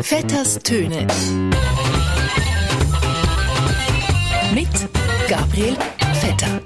Vetters Töne. Mit Gabriel Vetter.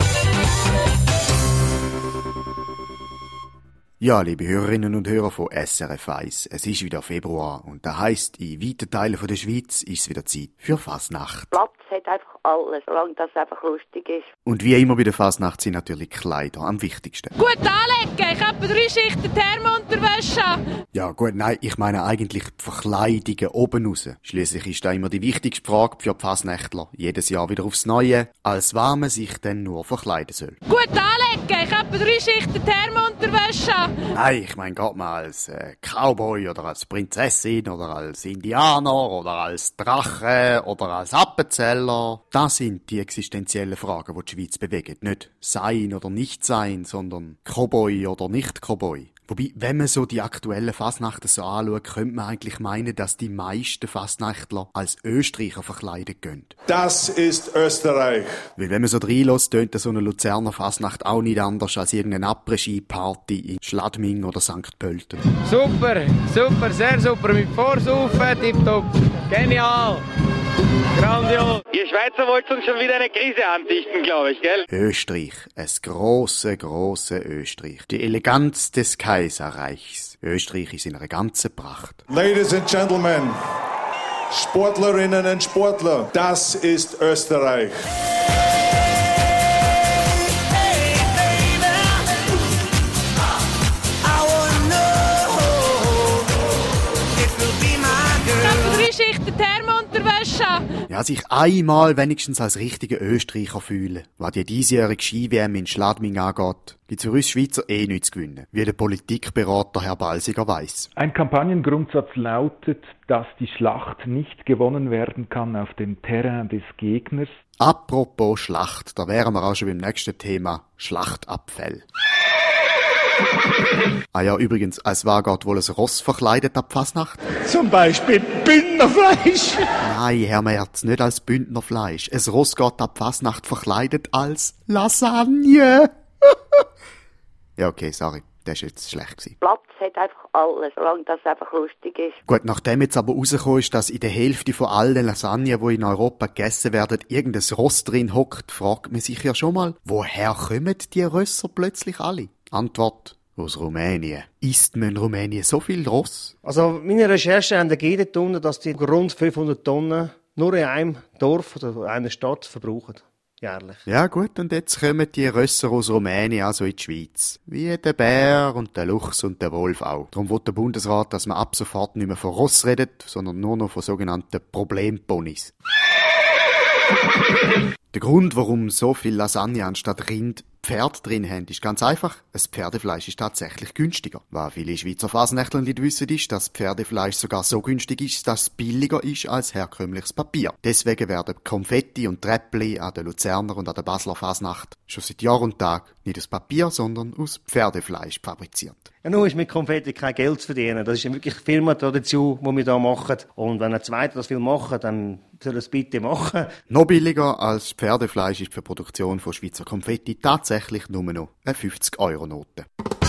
Ja, liebe Hörerinnen und Hörer von SRF 1, es ist wieder Februar und das heisst, in weiten Teilen der Schweiz ist es wieder Zeit für Fasnacht. Platz hat einfach alles, solange das einfach lustig ist. Und wie immer bei der Fasnacht sind natürlich Kleider am wichtigsten. Gut anlegen, ich habe 3 Schichten Thermounterwäsche. Ja gut, nein, ich meine eigentlich die Verkleidungen oben raus. Schliesslich ist da immer die wichtigste Frage für die Fasnächtler, jedes Jahr wieder aufs Neue, als was man sich denn nur verkleiden soll. Gut anlegen, ich habe 3 Schichten Thermounterwäsche. Nein, ich meine gerade mal als Cowboy oder als Prinzessin oder als Indianer oder als Drache oder als Appenzeller. Das sind die existenziellen Fragen, die die Schweiz bewegen. Nicht sein oder nicht sein, sondern Cowboy oder nicht Cowboy. Wobei, wenn man so die aktuellen Fasnachten so anschaut, könnte man eigentlich meinen, dass die meisten Fasnachtler als Österreicher verkleidet gehen. Das ist Österreich. Weil wenn man so reinlässt, tönt so eine Luzerner Fasnacht auch nicht anders als irgendeine Après-Ski-Party in Schladming oder St. Pölten. Super, super, sehr super. Mit Vorsaufen, tipptopp. Genial. Grandios. Ihr Schweizer wollt uns schon wieder eine Krise andichten, glaube ich, gell? Österreich, es grosse Österreich. Die Eleganz des Kaiserreichs. Österreich ist in einer ganzen Pracht. Ladies and Gentlemen, Sportlerinnen und Sportler, das ist Österreich. Ja, sich einmal wenigstens als richtiger Österreicher fühlen. Was die diesjährige Ski-WM in Schladming angeht, gibt's für uns Schweizer nichts zu gewinnen, wie der Politikberater Herr Balsiger weiss. Ein Kampagnengrundsatz lautet, dass die Schlacht nicht gewonnen werden kann auf dem Terrain des Gegners. Apropos Schlacht, da wären wir auch schon beim nächsten Thema, Schlachtabfälle. Ah ja, übrigens, als war geht wohl ein Ross verkleidet ab Fasnacht? Zum Beispiel Bündnerfleisch. Nein, Herr Merz, nicht als Bündnerfleisch. Ein Ross geht ab Fasnacht verkleidet als Lasagne. Ja, okay, sorry. Das war jetzt schlecht gewesen. Platz hat einfach alles, solange das einfach lustig ist. Gut, nachdem jetzt aber rausgekommen ist, dass in der Hälfte von allen Lasagnen, die in Europa gegessen werden, irgendein Ross drin hockt, fragt man sich ja schon mal, woher kommen die Rösser plötzlich alle? Antwort: aus Rumänien. Isst man in Rumänien so viel Ross? Also meine Recherchen haben ergeben, dass die rund 500 Tonnen nur in einem Dorf oder einer Stadt verbrauchen. Jährlich. Ja gut, und jetzt kommen die Rösser aus Rumänien also in die Schweiz. Wie der Bär und der Luchs und der Wolf auch. Darum will der Bundesrat, dass man ab sofort nicht mehr von Ross redet, sondern nur noch von sogenannten Problemponys. Der Grund, warum so viel Lasagne anstatt Rind Pferd drin haben, ist ganz einfach. Das Pferdefleisch ist tatsächlich günstiger. Was viele Schweizer Fasnächtler nicht wissen, ist, dass Pferdefleisch sogar so günstig ist, dass es billiger ist als herkömmliches Papier. Deswegen werden Konfetti und Treppli an der Luzerner und an der Basler Fasnacht schon seit Jahr und Tag nicht aus Papier, sondern aus Pferdefleisch fabriziert. Ja, nur ist mit Konfetti kein Geld zu verdienen. Das ist ja wirklich Firmentradition, die wir da machen. Und wenn ein Zweiter das will machen, dann soll er es bitte machen. Noch billiger als Pferdefleisch ist für die Produktion von Schweizer Konfetti tatsächlich nur noch eine 50-Euro-Note.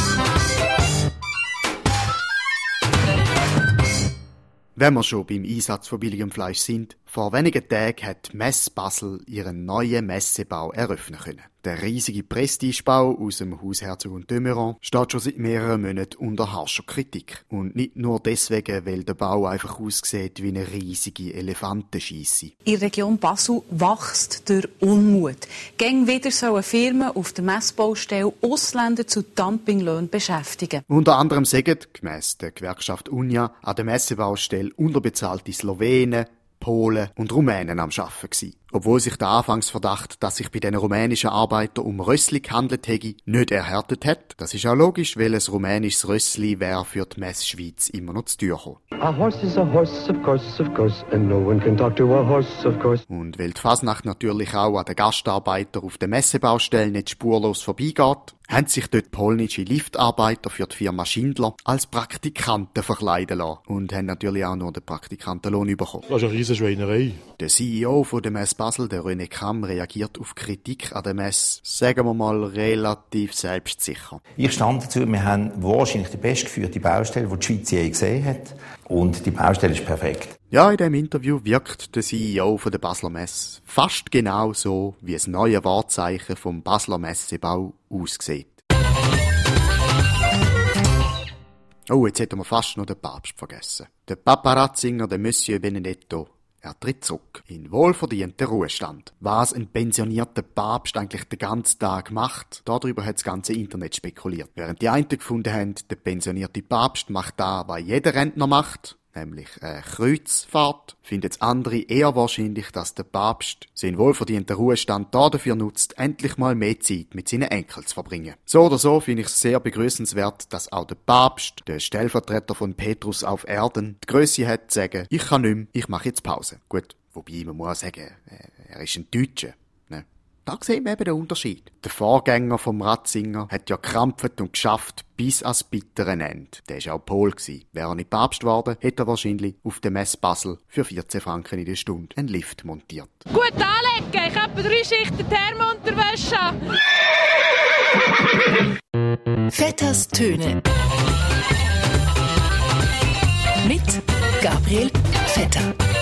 Wenn wir schon beim Einsatz von billigem Fleisch sind, vor wenigen Tagen hat Messe Basel ihren neuen Messebau eröffnen können. Der riesige Prestigebau aus dem Haus Herzog und de Meuron steht schon seit mehreren Monaten unter harscher Kritik. Und nicht nur deswegen, weil der Bau einfach aussieht wie eine riesige Elefantenscheisse. In der Region Basel wächst der Unmut. Gäng wieder sollen Firmen auf der Messbaustelle Ausländer zu Dumpinglöhnen beschäftigen. Unter anderem sagen, gemäss der Gewerkschaft Unia, an der Messebaustelle unterbezahlte Slowenen, Polen und Rumänen am Arbeiten gsi. Obwohl sich der Anfangsverdacht, dass sich bei den rumänischen Arbeitern um Rössli gehandelt hätte, nicht erhärtet hat. Das ist auch logisch, weil ein rumänisches Rössli wäre für die Messschweiz immer noch zu teuer gekommen. A horse is a horse, of course, and no one can talk to a horse, of course. Und weil die Fasnacht natürlich auch an den Gastarbeitern auf den Messebaustellen nicht spurlos vorbeigeht, haben sich dort polnische Liftarbeiter für die Firma Schindler als Praktikanten verkleiden lassen und haben natürlich auch nur den Praktikantenlohn bekommen. Das ist eine riesen Schweinerei. Der CEO von der Messe Basel, der René Kamm, reagiert auf Kritik an der Messe, sagen wir mal, relativ selbstsicher. Ich stand dazu, wir haben wahrscheinlich die bestgeführte Baustelle, die die Schweiz je gesehen hat. Und die Baustelle ist perfekt. Ja, in diesem Interview wirkt der CEO von der Basler Messe fast genau so, wie das neue Wahrzeichen vom Basler Messebau aussieht. Oh, jetzt hätten wir fast noch den Papst vergessen. Der Papa Ratzinger, der Monsieur Benedetto, er tritt zurück in wohlverdienten Ruhestand. Was ein pensionierter Papst eigentlich den ganzen Tag macht, darüber hat das ganze Internet spekuliert. Während die einen gefunden haben, der pensionierte Papst macht da, was jeder Rentner macht, nämlich eine Kreuzfahrt, findet es andere eher wahrscheinlich, dass der Papst seinen wohlverdienten Ruhestand dafür nutzt, endlich mal mehr Zeit mit seinen Enkeln zu verbringen. So oder so finde ich es sehr begrüßenswert, dass auch der Papst, der Stellvertreter von Petrus auf Erden, die Grösse hat zu sagen, ich kann nicht mehr, ich mache jetzt Pause. Gut, wobei man muss auch sagen, er ist ein Deutscher. Ne? Da sehen wir eben den Unterschied. Der Vorgänger vom Ratzinger hat ja gekrampft und geschafft bis ans bittere Ende. Der war auch Pol. Wäre er nicht Papst geworden, hätte er wahrscheinlich auf der Messe Basel für 14 Franken in der Stunde einen Lift montiert. Gut anlegen, ich habe 3 Schichten Thermounterwäsche. Vetters Töne. Mit Gabriel Vetter.